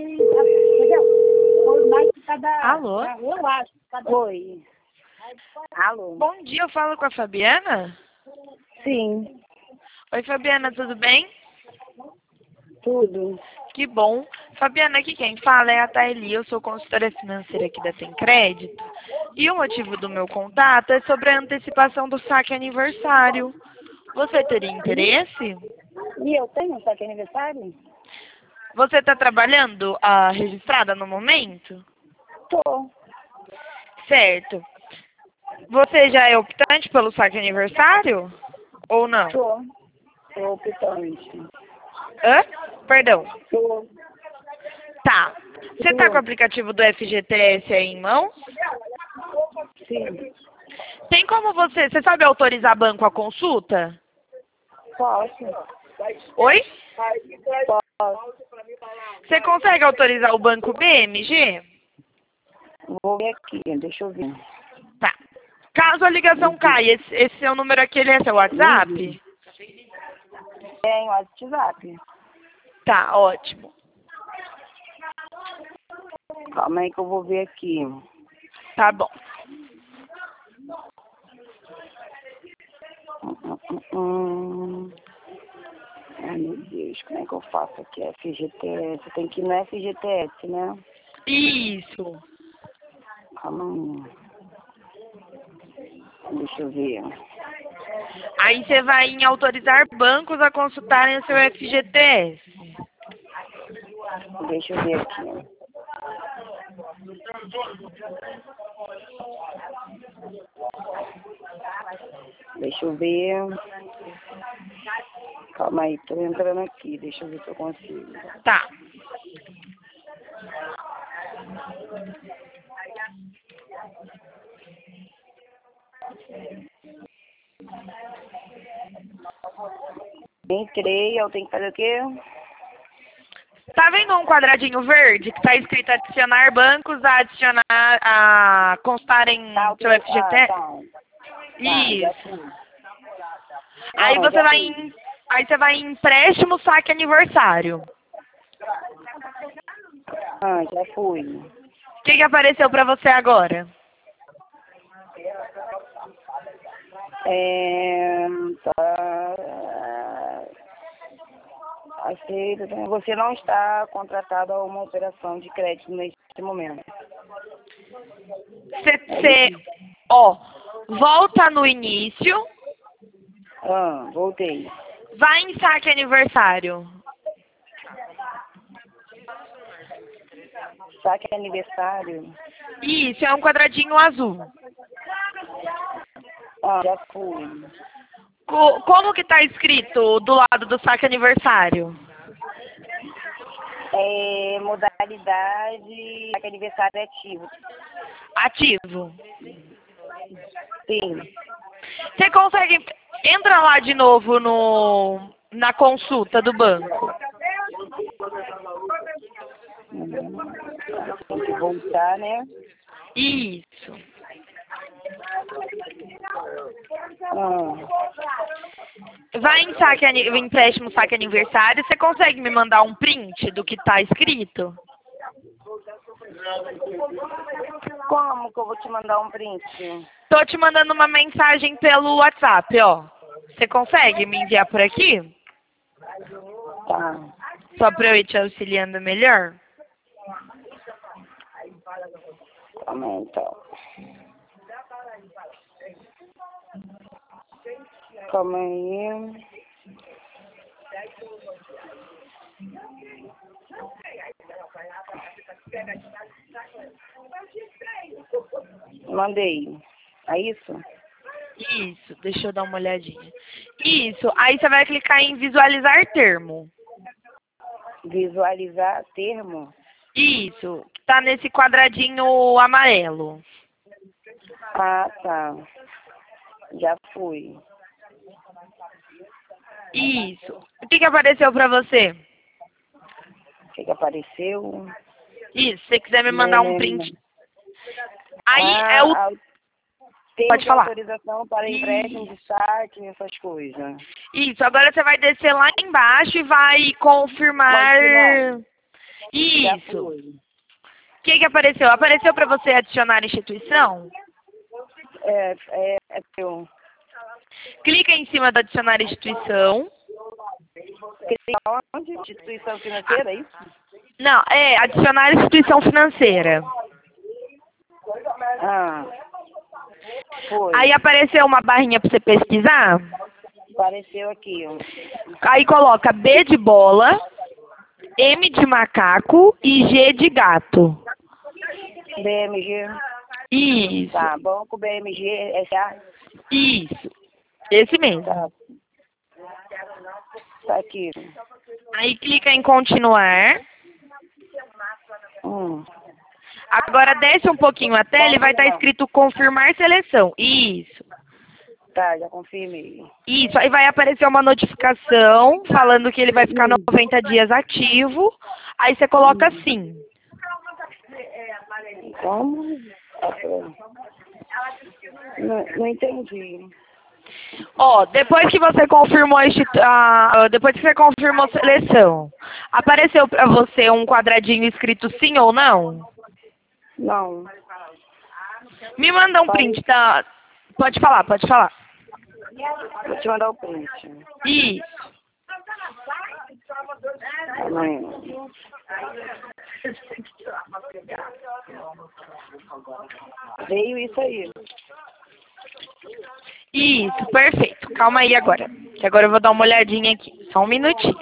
Alô? Eu acho. Oi. Alô? Bom dia, eu falo com a Fabiana? Sim, Oi, Fabiana, tudo bem? tudo. Que bom. Fabiana, aqui quem fala é a Thaili, eu sou consultora financeira aqui da Tem Crédito. E o motivo do meu contato é sobre a antecipação do saque aniversário. Você teria interesse? E eu tenho saque aniversário? Você está trabalhando registrada no momento? Tô. Certo. Você já é optante pelo saque aniversário? Ou não? Tô. Tô optante. Hã? Perdão. Tô. Tá. Você está com o aplicativo do FGTS aí em mãos? Sim. Tem como você sabe autorizar banco a consulta? Posso. Oi? Posso. Você consegue autorizar o banco BMG? Vou ver aqui, deixa eu ver. Tá. Caso a ligação caia, esse seu número aqui, ele é seu WhatsApp? Tem WhatsApp. Tá, ótimo. Calma aí que eu vou ver aqui. Tá bom. Ai, meu Deus, como é que eu faço aqui? FGTS. Tem que ir no FGTS, né? Isso. Calma aí. Deixa eu ver. Aí você vai em autorizar bancos a consultarem o seu FGTS. Deixa eu ver aqui. Deixa eu ver. Calma aí, tô entrando aqui. Deixa eu ver se eu consigo. Tá. Entrei, eu tenho que fazer o quê? Tá vendo um quadradinho verde que tá escrito adicionar bancos a constarem Tá, seu FGTS? tá. Já Isso. fui. Aí Não, você já vai fui. em empréstimo saque aniversário. Já fui. O que apareceu pra você agora? Tá. Aceito. Né? Você não está contratado a uma operação de crédito neste momento. Ó, volta no início, Voltei. vai em saque aniversário. Saque aniversário. Isso, é um quadradinho azul. Já fui. Como que tá escrito do lado do saque aniversário? Modalidade saque aniversário ativo. Ativo. Sim. Você consegue... Entra lá de novo na consulta do banco. Tem que voltar, né? Isso. Vai em empréstimo saque aniversário. Você consegue me mandar um print do que tá escrito? Como que eu vou te mandar um print? Tô te mandando uma mensagem pelo WhatsApp, ó. Você consegue me enviar por aqui? Tá. Só pra eu ir te auxiliando melhor? Calma aí, então. Calma aí. Mandei. É isso? Isso, deixa eu dar uma olhadinha. Isso, aí você vai clicar em visualizar termo. Visualizar termo? Isso, que tá nesse quadradinho amarelo. Tá. Já fui. Isso. O que apareceu pra você? O que apareceu? Isso, se você quiser me mandar um print. Aí é o... Termo Pode de falar. autorização para empréstimo de saque, essas coisas. Isso, agora você vai descer lá embaixo e vai confirmar... Continuar. Já Isso. foi. O que apareceu? Apareceu para você adicionar instituição? É teu. Clica em cima do adicionar instituição. Onde? Instituição financeira, é isso? Não, adicionar instituição financeira. Ah, foi. Aí apareceu uma barrinha para você pesquisar. Apareceu aqui, ó. Aí coloca B de bola, M de macaco e G de gato. BMG. Isso, Tá, Banco BMG S.A. isso. Esse mesmo. Tá. Tá aqui. Aí clica em continuar. Agora desce um pouquinho a tela e vai estar escrito confirmar seleção. Isso. Tá, já confirmei. Isso, aí vai aparecer uma notificação falando que ele vai ficar 90 dias ativo. Aí você coloca sim. Como? Não entendi. Ó, depois que você confirmou depois que você confirmou a seleção, apareceu para você um quadradinho escrito sim ou não? Não. Me manda um print, tá? Pode falar, pode falar. Vou te mandar o print. Isso. Amanhã. Veio isso aí. Isso, perfeito. Calma aí agora. Que agora eu vou dar uma olhadinha aqui. Só um minutinho.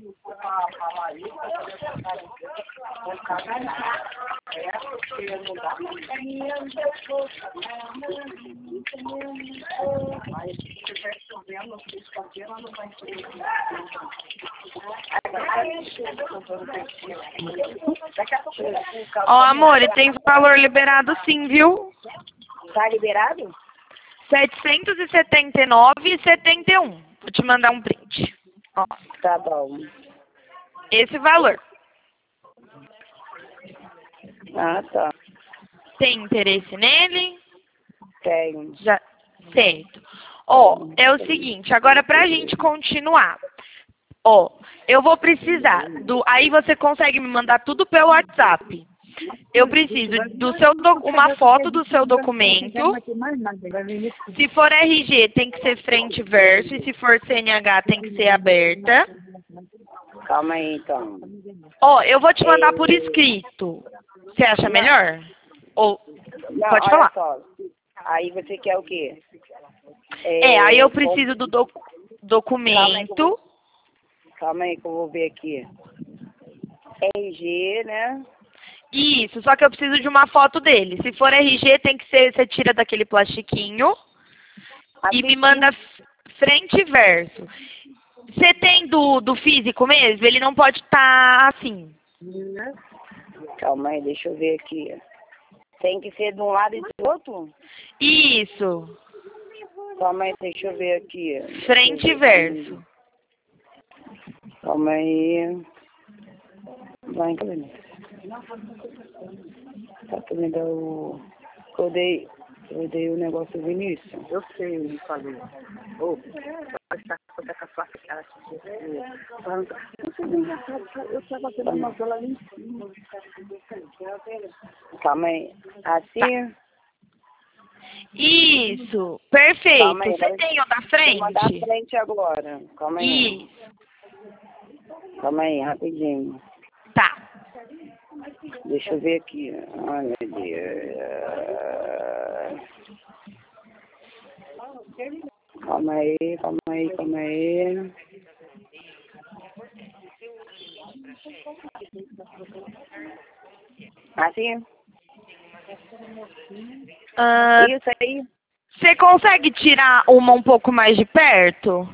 Ó, amor, tem valor liberado sim, viu? Tá liberado? 779,71. Vou te mandar um print. Ó, Tá bom. esse valor. Ah, tá. Tem interesse nele? Tenho. Já, certo. Ó, é o seguinte, agora pra gente continuar. Ó, eu vou precisar aí você consegue me mandar tudo pelo WhatsApp. Eu preciso uma foto do seu documento. Se for RG, tem que ser frente e verso. E se for CNH, tem que ser aberta. Calma aí, então. Ó, eu vou te mandar por escrito. Você acha melhor? Ou Não, pode olha falar. só. Aí você quer o quê? Aí eu preciso do documento. Calma aí que eu vou ver aqui. RG, né? Isso, só que eu preciso de uma foto dele. Se for RG, tem que ser, você tira daquele plastiquinho e me manda frente e verso. Você tem do físico mesmo? Ele não pode estar assim. Calma aí, deixa eu ver aqui. Tem que ser de um lado e do outro? Isso. Calma aí, deixa eu ver aqui. Frente e verso. Calma aí. Vai em cabelo. Tá, tu me dá o... Eu dei o negócio do Vinícius. Eu sei, eu falei. Ô, pode estar com a sua cara. Eu tava tendo uma cola ali em cima. Calma aí. Assim? Isso, perfeito. Calma aí, Você tem o da frente? Vou mandar a frente agora. Calma aí. Isso. Calma aí, rapidinho. Tá. Deixa eu ver aqui. Ai, meu Deus. Calma aí, calma aí, calma aí. Assim? Isso aí. Você consegue tirar uma um pouco mais de perto?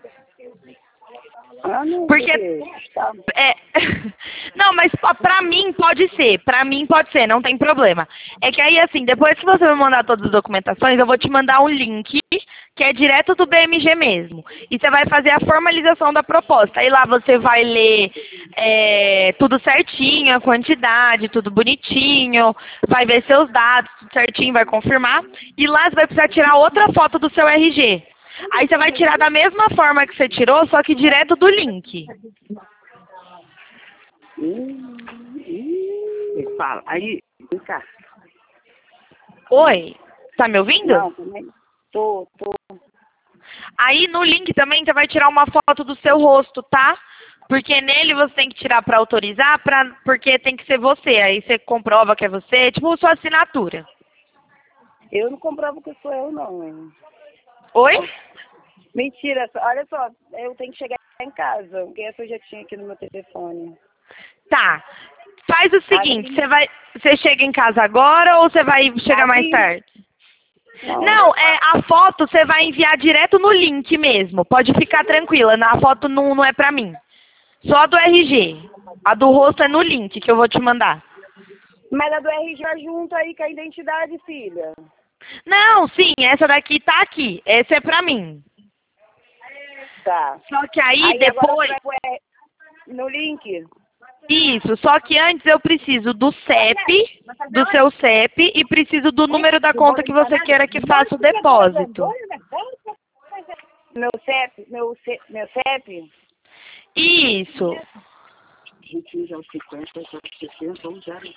Ah, não, Porque não, mas pra mim pode ser, não tem problema. É que aí assim, depois que você me mandar todas as documentações, eu vou te mandar um link que é direto do BMG mesmo. E você vai fazer a formalização da proposta. Aí lá você vai ler tudo certinho, a quantidade, tudo bonitinho, vai ver seus dados, tudo certinho, vai confirmar. E lá você vai precisar tirar outra foto do seu RG. Aí você vai tirar da mesma forma que você tirou, só que direto do link. Fala. Aí, vem cá. Oi, tá me ouvindo? Não, também. Tô. Aí no link também você vai tirar uma foto do seu rosto, tá? Porque nele você tem que tirar pra autorizar, porque tem que ser você. Aí você comprova que é você, tipo sua assinatura. Eu não comprovo que sou eu, não, hein? Oi? Mentira, olha só, eu tenho que chegar em casa, porque essa eu já tinha aqui no meu telefone. Tá. Faz o seguinte, você chega em casa agora ou você vai chegar mais tarde? Não, a foto você vai enviar direto no link mesmo. Pode ficar tranquila, a foto não é pra mim. Só a do RG. A do rosto é no link que eu vou te mandar. Mas a do RG é junto aí com a identidade, filha. Não, sim, essa daqui tá aqui. Essa é pra mim. Tá. Só que aí depois... No link? Isso, só que antes eu preciso do CEP, do seu CEP, e preciso do número da conta que você queira que faça o depósito. Meu CEP? Isso. 15 aos 50, 60 ou 0.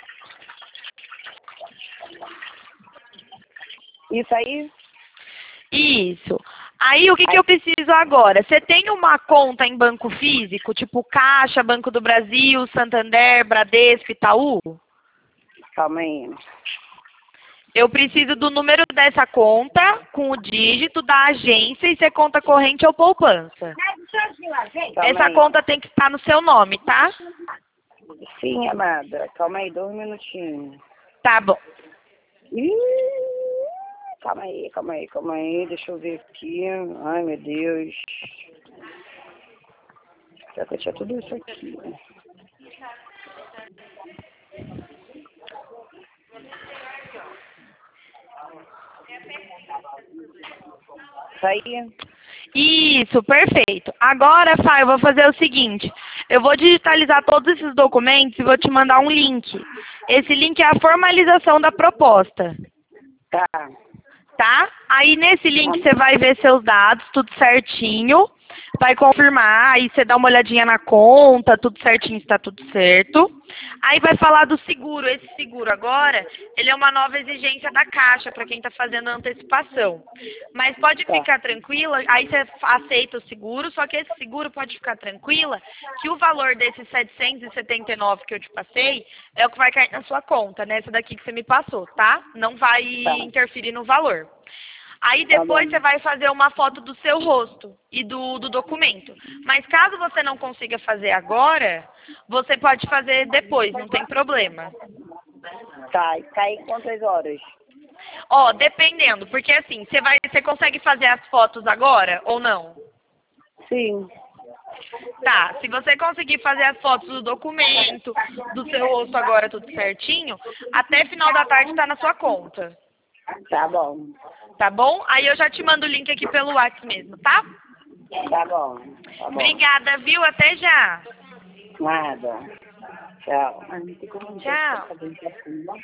Isso aí? Isso. Aí o que eu preciso agora? Você tem uma conta em banco físico, tipo Caixa, Banco do Brasil, Santander, Bradesco, Itaú? Calma aí. Eu preciso do número dessa conta, com o dígito da agência, e se é conta corrente ou poupança. Essa conta tem que estar no seu nome, tá? Sim, amada. Calma aí, 2 minutinhos. Tá bom. Calma aí. Deixa eu ver aqui. Ai, meu Deus. Será que eu tinha tudo isso aqui? Isso aí? Isso, perfeito. Agora, Fá, eu vou fazer o seguinte. Eu vou digitalizar todos esses documentos e vou te mandar um link. Esse link é a formalização da proposta. Tá. Tá? Aí nesse link você vai ver seus dados, tudo certinho. Vai confirmar, aí você dá uma olhadinha na conta, tudo certinho, está tudo certo. Aí vai falar do seguro. Esse seguro agora, ele é uma nova exigência da Caixa para quem está fazendo a antecipação. Mas pode ficar tranquila, aí você aceita o seguro, só que esse seguro pode ficar tranquila que o valor desses 779 que eu te passei é o que vai cair na sua conta, nessa daqui que você me passou, tá? Não vai interferir no valor. Aí depois você vai fazer uma foto do seu rosto e do documento. Mas caso você não consiga fazer agora, você pode fazer depois, não tem problema. Tá, e cai em quantas horas? Ó, dependendo, porque assim, você consegue fazer as fotos agora ou não? Sim. Tá, se você conseguir fazer as fotos do documento, do seu rosto agora tudo certinho, até final da tarde tá na sua conta. Tá bom. Tá bom? Aí eu já te mando o link aqui pelo WhatsApp mesmo, tá? Tá bom. Obrigada, viu? Até já. Nada. Tchau. Tchau.